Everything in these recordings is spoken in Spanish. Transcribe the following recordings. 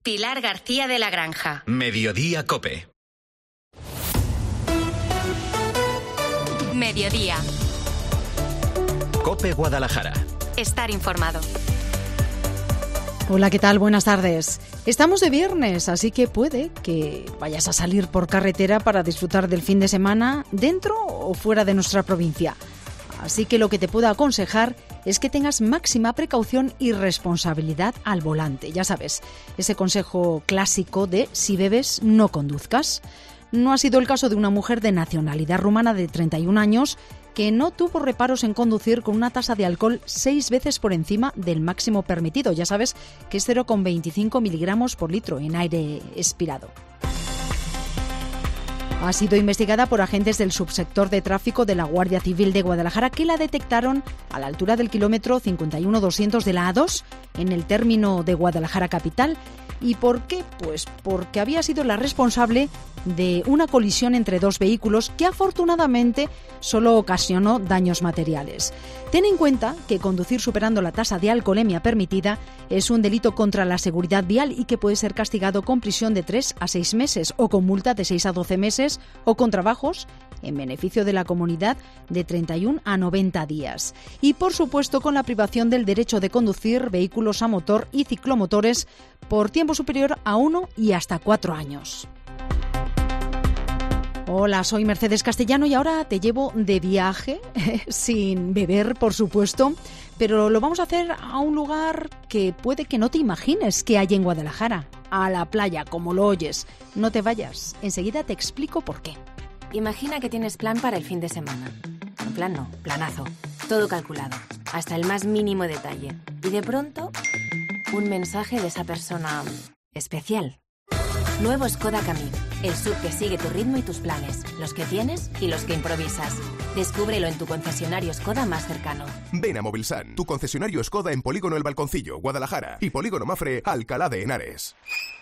Pilar García de la Granja. Mediodía COPE. Mediodía. COPE Guadalajara. Estar informado. Hola, ¿qué tal? Buenas tardes. Estamos de viernes, así que puede que vayas a salir por carretera para disfrutar del fin de semana dentro o fuera de nuestra provincia. Así que lo que te puedo aconsejar es que tengas máxima precaución y responsabilidad al volante. Ya sabes, ese consejo clásico de si bebes, no conduzcas. No ha sido el caso de una mujer de nacionalidad rumana de 31 años que no tuvo reparos en conducir con una tasa de alcohol 6 veces por encima del máximo permitido. Ya sabes que es 0,25 miligramos por litro en aire expirado. Ha sido investigada por agentes del subsector de tráfico de la Guardia Civil de Guadalajara, que la detectaron a la altura del kilómetro 51-200 de la A2 en el término de Guadalajara capital. ¿Y por qué? Pues porque había sido la responsable de una colisión entre dos vehículos que afortunadamente solo ocasionó daños materiales. Ten en cuenta que conducir superando la tasa de alcoholemia permitida es un delito contra la seguridad vial y que puede ser castigado con prisión de 3 a 6 meses o con multa de 6 a 12 meses o con trabajos en beneficio de la comunidad de 31 a 90 días. Y por supuesto con la privación del derecho de conducir vehículos a motor y ciclomotores por tiempo superior a 1 y hasta 4 años. Hola, soy Mercedes Castellano y ahora te llevo de viaje, sin beber, por supuesto, pero lo vamos a hacer a un lugar que puede que no te imagines que hay en Guadalajara, a la playa, como lo oyes. No te vayas, enseguida te explico por qué. Imagina que tienes plan para el fin de semana. Un plan no, planazo. Todo calculado, hasta el más mínimo detalle. Y de pronto, un mensaje de esa persona especial. Nuevo Skoda Kamiq, el SUV que sigue tu ritmo y tus planes, los que tienes y los que improvisas. Descúbrelo en tu concesionario Skoda más cercano. Ven a Movilsan, tu concesionario Skoda en Polígono El Balconcillo, Guadalajara, y Polígono Mafre, Alcalá de Henares.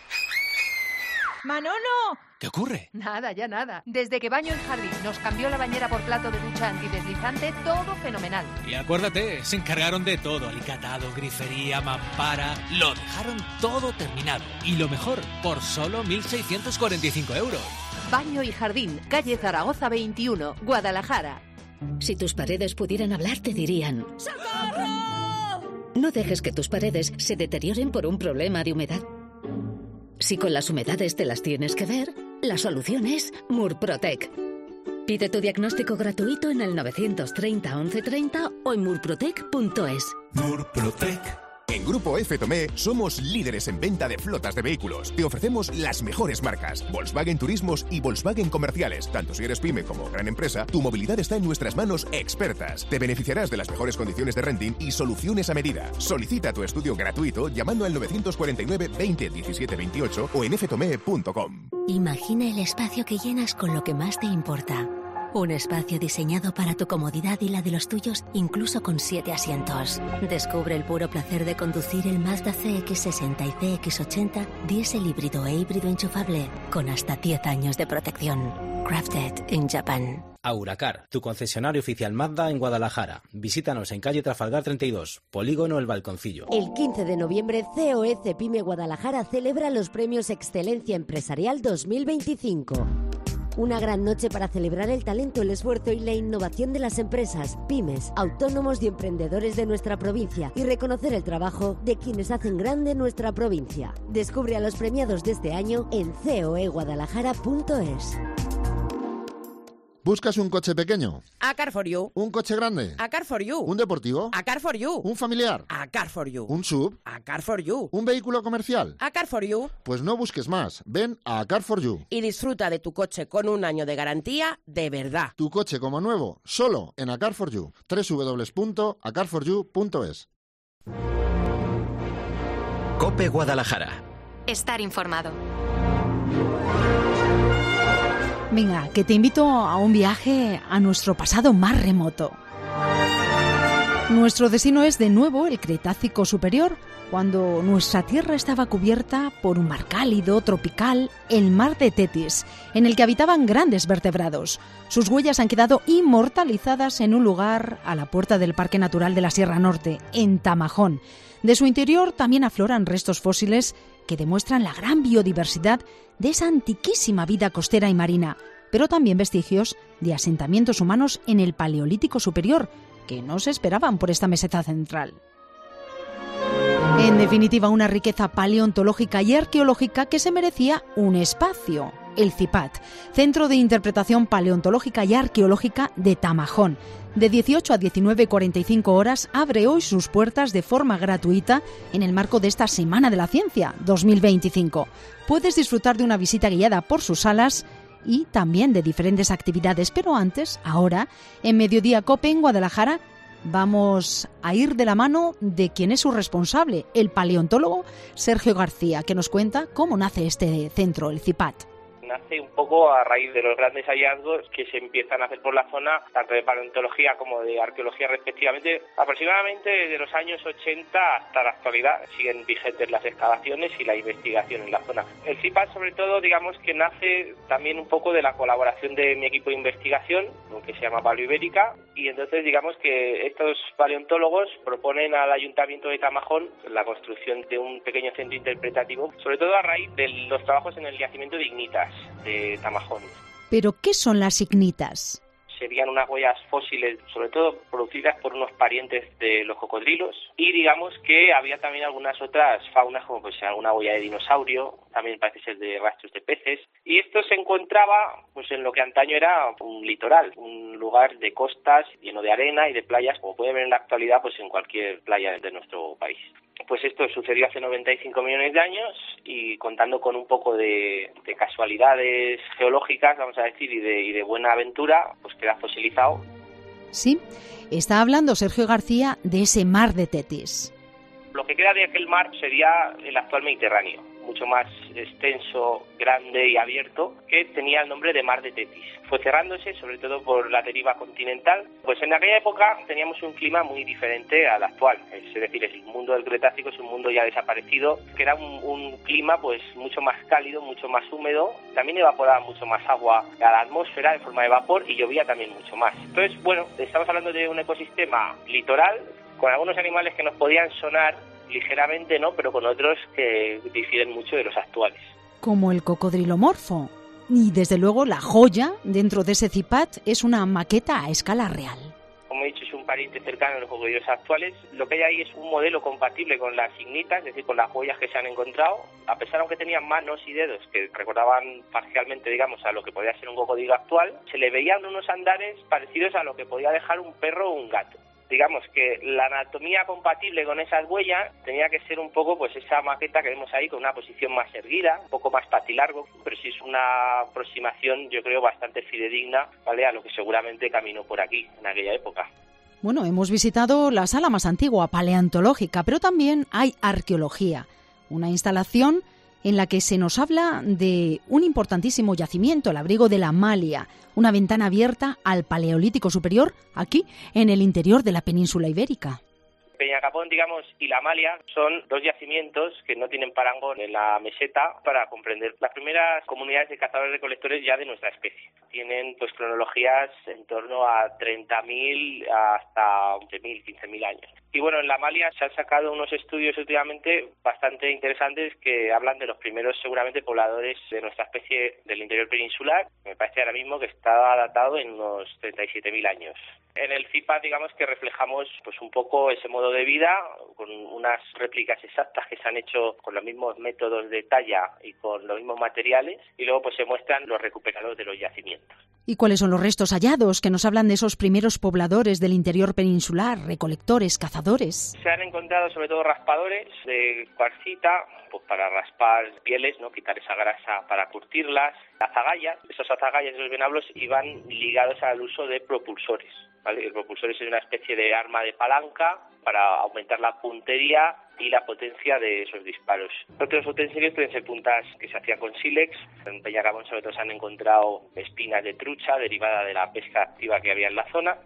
¡Manolo! ¿Qué ocurre? Nada, ya nada. Desde que Baño y Jardín nos cambió la bañera por plato de ducha antideslizante, todo fenomenal. Y acuérdate, se encargaron de todo. Alicatado, grifería, mampara... Lo dejaron todo terminado. Y lo mejor, por solo 1.645 euros. Baño y Jardín, calle Zaragoza 21, Guadalajara. Si tus paredes pudieran hablar, te dirían... ¡Socorro! No dejes que tus paredes se deterioren por un problema de humedad. Si con las humedades te las tienes que ver, la solución es Murprotec. Pide tu diagnóstico gratuito en el 930 1130 o en murprotec.es. Murprotec. En Grupo F. Tomé somos líderes en venta de flotas de vehículos. Te ofrecemos las mejores marcas, Volkswagen Turismos y Volkswagen Comerciales. Tanto si eres pyme como gran empresa, tu movilidad está en nuestras manos expertas. Te beneficiarás de las mejores condiciones de renting y soluciones a medida. Solicita tu estudio gratuito llamando al 949 20 17 28 o en ftomé.com. Imagina el espacio que llenas con lo que más te importa. Un espacio diseñado para tu comodidad y la de los tuyos, incluso con 7 asientos. Descubre el puro placer de conducir el Mazda CX-60 y CX-80, diésel híbrido e híbrido enchufable, con hasta 10 años de protección. Crafted in Japan. Auracar, tu concesionario oficial Mazda en Guadalajara. Visítanos en calle Trafalgar 32, Polígono El Balconcillo. El 15 de noviembre, COE Cepime Guadalajara celebra los premios Excelencia Empresarial 2025. Una gran noche para celebrar el talento, el esfuerzo y la innovación de las empresas, pymes, autónomos y emprendedores de nuestra provincia y reconocer el trabajo de quienes hacen grande nuestra provincia. Descubre a los premiados de este año en coeguadalajara.es. ¿Buscas un coche pequeño? A Car for You. ¿Un coche grande? A Car for You. ¿Un deportivo? A Car for You. ¿Un familiar? A Car for You. ¿Un SUV? A Car for You. ¿Un vehículo comercial? A Car for You. Pues no busques más. Ven a Car for You. Y disfruta de tu coche con un año de garantía de verdad. Tu coche como nuevo, solo en A Car for You. www.acarforyou.es. COPE Guadalajara. Estar informado. Venga, que te invito a un viaje a nuestro pasado más remoto. Nuestro destino es de nuevo el Cretácico Superior, cuando nuestra tierra estaba cubierta por un mar cálido, tropical, el mar de Tetis, en el que habitaban grandes vertebrados. Sus huellas han quedado inmortalizadas en un lugar a la puerta del Parque Natural de la Sierra Norte, en Tamajón. De su interior también afloran restos fósiles que demuestran la gran biodiversidad de esa antiquísima vida costera y marina, pero también vestigios de asentamientos humanos en el Paleolítico Superior, que no se esperaban por esta meseta central. En definitiva, una riqueza paleontológica y arqueológica que se merecía un espacio, el CIPAT, Centro de Interpretación Paleontológica y Arqueológica de Tamajón. De 18 a 19:45 horas abre hoy sus puertas de forma gratuita en el marco de esta Semana de la Ciencia 2025. Puedes disfrutar de una visita guiada por sus salas y también de diferentes actividades, pero antes, ahora, en Mediodía COPE en Guadalajara, vamos a ir de la mano de quien es su responsable, el paleontólogo Sergio García, que nos cuenta cómo nace este centro, el CIPAT. Nace un poco a raíz de los grandes hallazgos que se empiezan a hacer por la zona, tanto de paleontología como de arqueología respectivamente, aproximadamente desde los años 80 hasta la actualidad. Siguen vigentes las excavaciones y la investigación en la zona. El CIPAT, sobre todo, digamos que nace también un poco de la colaboración de mi equipo de investigación, que se llama Paleoibérica, y entonces digamos que estos paleontólogos proponen al Ayuntamiento de Tamajón la construcción de un pequeño centro interpretativo, sobre todo a raíz de los trabajos en el yacimiento de ignitas de Tamajón. ¿Pero qué son las ignitas? Serían unas huellas fósiles, sobre todo producidas por unos parientes de los cocodrilos, y digamos que había también algunas otras faunas, como pues alguna huella de dinosaurio, también parece ser de rastros de peces, y esto se encontraba pues en lo que antaño era un litoral, un lugar de costas lleno de arena y de playas, como puede ver en la actualidad pues en cualquier playa de nuestro país. Pues esto sucedió hace 95 millones de años y contando con un poco de casualidades geológicas, vamos a decir, y de buena aventura, pues queda fosilizado. Sí, está hablando Sergio García de ese mar de Tetis. Lo que queda de aquel mar sería el actual Mediterráneo, mucho más extenso, grande y abierto, que tenía el nombre de Mar de Tetis. Fue cerrándose, sobre todo por la deriva continental. Pues en aquella época teníamos un clima muy diferente al actual. Es decir, el mundo del Cretácico es un mundo ya desaparecido, que era un clima pues mucho más cálido, mucho más húmedo. También evaporaba mucho más agua a la atmósfera en forma de vapor y llovía también mucho más. Entonces, bueno, estamos hablando de un ecosistema litoral, con algunos animales que nos podían sonar ligeramente, ¿no?, pero con otros que difieren mucho de los actuales. Como el cocodrilomorfo. Y desde luego la joya dentro de ese CIPAT es una maqueta a escala real. Como he dicho, es un pariente cercano a los cocodrilos actuales. Lo que hay ahí es un modelo compatible con las ignitas, es decir, con las huellas que se han encontrado. A pesar, aunque tenían manos y dedos que recordaban parcialmente, digamos, a lo que podía ser un cocodrilo actual, se le veían unos andares parecidos a lo que podía dejar un perro o un gato. Digamos que la anatomía compatible con esas huellas tenía que ser un poco pues esa maqueta que vemos ahí con una posición más erguida, un poco más patilargo, pero sí es una aproximación, yo creo, bastante fidedigna, ¿vale?, a lo que seguramente caminó por aquí en aquella época. Bueno, hemos visitado la sala más antigua, paleontológica, pero también hay arqueología, una instalación en la que se nos habla de un importantísimo yacimiento, el abrigo de la Malia, una ventana abierta al Paleolítico Superior, aquí, en el interior de la península ibérica. Peñacapón, digamos, y la Malia son dos yacimientos que no tienen parangón en la meseta para comprender las primeras comunidades de cazadores-recolectores ya de nuestra especie. Tienen pues cronologías en torno a 30.000 hasta 11.000, 15.000 años. Y bueno, en la Malia se han sacado unos estudios últimamente bastante interesantes que hablan de los primeros, seguramente, pobladores de nuestra especie del interior peninsular. Me parece ahora mismo que está datado en unos 37.000 años. En el CIPAT, digamos que reflejamos pues un poco ese modo de vida con unas réplicas exactas que se han hecho con los mismos métodos de talla y con los mismos materiales, y luego pues se muestran los recuperados de los yacimientos. ¿Y cuáles son los restos hallados que nos hablan de esos primeros pobladores del interior peninsular, recolectores, cazadores? Se han encontrado sobre todo raspadores de cuarcita, pues para raspar pieles, ¿no?, quitar esa grasa para curtirlas. Azagallas, esos azagallas de los venablos iban ligados al uso de propulsores, ¿vale? El propulsor es una especie de arma de palanca para aumentar la puntería y la potencia de esos disparos. Otros utensilios pueden ser puntas que se hacían con sílex. En Peñacapón sobre todo se han encontrado espinas de trucha derivada de la pesca activa que había en la zona.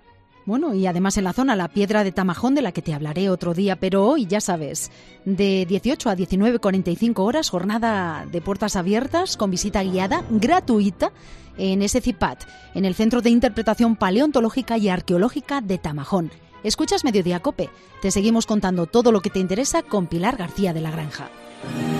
Bueno, y además en la zona La Piedra de Tamajón, de la que te hablaré otro día, pero hoy, ya sabes, de 18 a 19:45 horas, jornada de puertas abiertas con visita guiada gratuita en ese CIPAT, en el Centro de Interpretación Paleontológica y Arqueológica de Tamajón. Escuchas Mediodía Cope. Te seguimos contando todo lo que te interesa con Pilar García de la Granja.